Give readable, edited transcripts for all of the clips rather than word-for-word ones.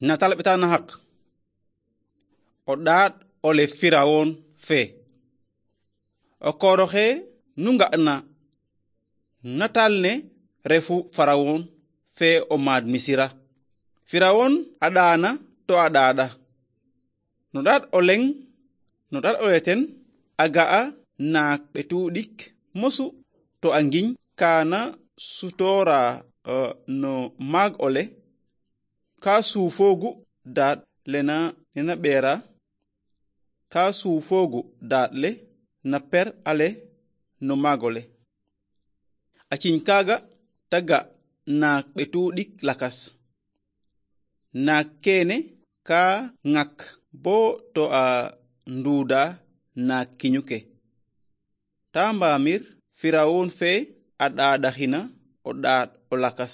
natal ɓetana hak o ɗaat ole firawon fe o koroxe nu nga'na natal ne refu farawon fe o maad misira. Firawon a ɗaana to a ɗaaɗa no ɗaat o leŋ no ɗaat o leten a ga'a naak ɓetuɗik mosu to a ngiñ kana sutora no maag ole ka suufogu daat lena nena ɓeera ka suufogu daat le na per ale no maag ole a ciñ kaaga ta ga naak ɓetuɗik lakas. Naak kene ka ŋak bo to a nduuda naak kiñuke ta mbaamir firawon fe a ɗaaɗaxina o ɗaat o lakas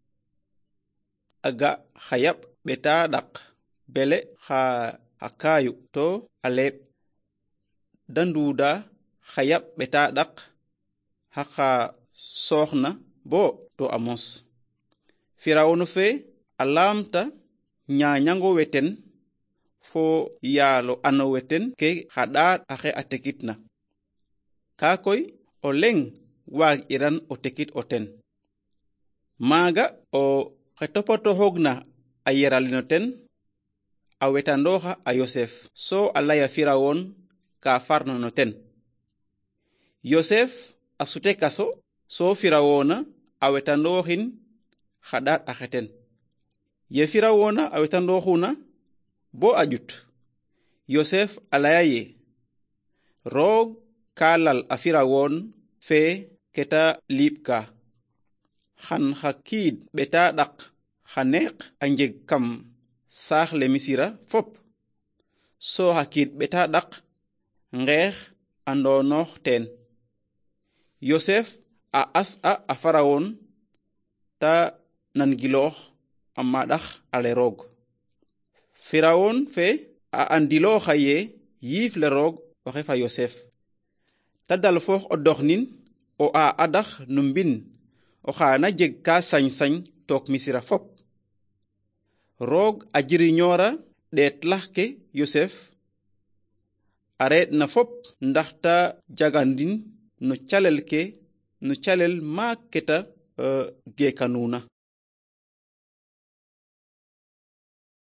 a ga xa yaɓ ɓeta ɗak bele xa kaayu to a leɓ da nduuda xa yaɓ ɓeta ɗak xa sooxna bo to a mos. Firawon fe a laamta ñaañango weten fo yaalo ano weten ke xa ɗaat axe a tekitna ka koy o leŋ waag iran o tekit o ten. Maaga o xe topatoxoogna a yeralino ten a wetandooxa a Yosef so a laya Firawon ka farna no ten. Yosef a sute kaso so Firawona a wetandooxin xa ɗaat axe ten. Ye Firawona a wetandooxuna bo a ƴut Yosef a laya ye roog ka lal a Firawon fe keta liibka xan xa kiid ɓeta ɗak xa neeq a njeg kam saax le Misira fop so xa kiid ɓeta ɗak ngeex a ndonoox teen. Yosef a as'a a Firawon ta nangiloox a maɗax ale roog. Firawon fe a andilooxa ye yiif le roog oxe fa Yosef ta dal foox o doxnin o a adax no mbin oxa na jeg ka sañ-sañ took Misira fop. Roog a jiriñoora ɗeet lax ke Yosef a reɗna fop ndax ta jagandin no calel ke no calel maak ke ta geekanuna.